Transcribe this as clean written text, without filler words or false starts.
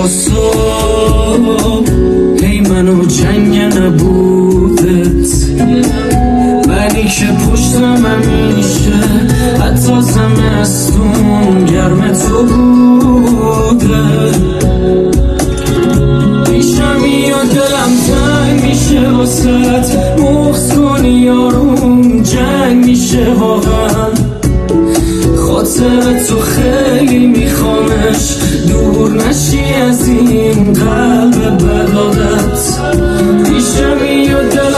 تا صبح هی منو جنگ نبودت، ولی که پشتم همیشه حتی زمستون گرم تو بوده. پیشم یا دلم تنگ میشه واسه مخص کنی یارون جنگ میشه واقعا. خاطر تو خیلی میخوامش دور نشی از این قلب بدادت. پیشم یا دلم